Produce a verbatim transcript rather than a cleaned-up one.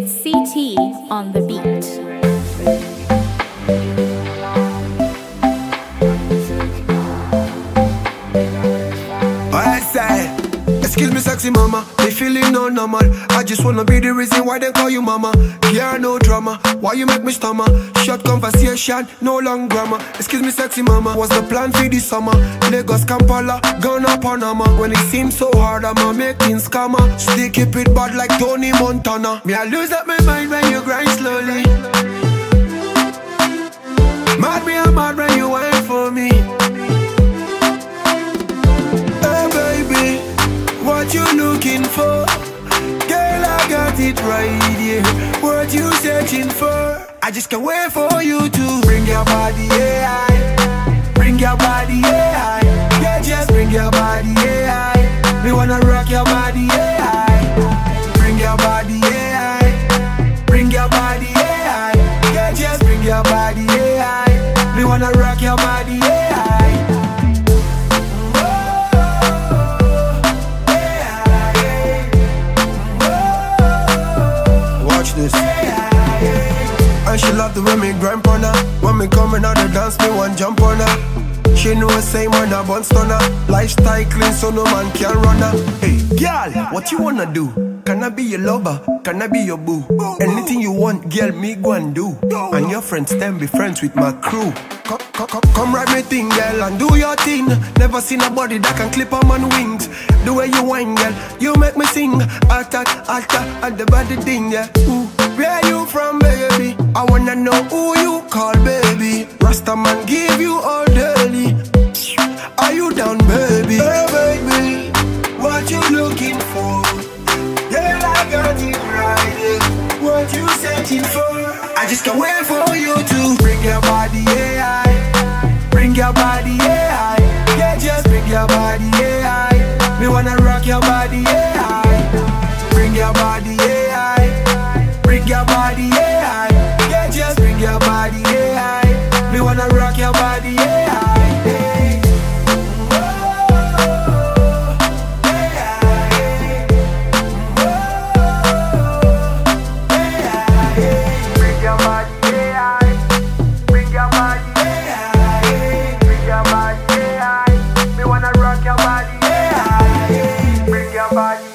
It's C T on the beat. I say, excuse me sexy mama, me feeling no normal. I just wanna be the reason why they call you mama. Yeah, no drama, why you make me stammer? Short conversation, no long grammar. Excuse me sexy mama, what's the plan for this summer? Lagos, Kampala, Ghana, Panama. When it seems so hard, I'm a making scammer. Still keep it bad like Tony Montana. Me I lose up my mind when you grind slowly. Mad me, I'm mad when you wait for me. What you looking for? Girl, I got it right here. What you searching for? I just can't wait for you to bring your body, yeah. Bring your body, yeah. Yeah, just bring your body, yeah. Me wanna rock your body, yeah. Bring your body, yeah. Bring your body, yeah. Yeah, just bring your body, yeah. Me wanna rock your body, yeah. This. And she love the way me grind on her. When me coming out the dance, me one jump on her. She know same man a bun stunner. Lifestyle clean so no man can run her. Hey, girl, what you wanna do? Can I be your lover? Can I be your boo? Anything you want, girl, me go and do. And your friends then be friends with my crew. Come, come, come, come ride me thing, girl, and do your thing. Never seen a body that can clip a man wings. The way you whine, girl, you make me sing. Alta, alta, and the body thing, yeah. Ooh, where you from, baby? I wanna know who you call, baby. Rasta man give you all daily. Are you down, baby? Hey, baby, what you looking for? Girl, I got it right, yeah. What you searching for? I just can't wait for you to bring your body, yeah. Bring your body, yeah. Yeah, just bring your body, yeah. Me wanna rock your body, yeah. Bring your body, yeah. Bring your body, yeah. Yeah, just bring your body, yeah. Me wanna rock your body, yeah. Body.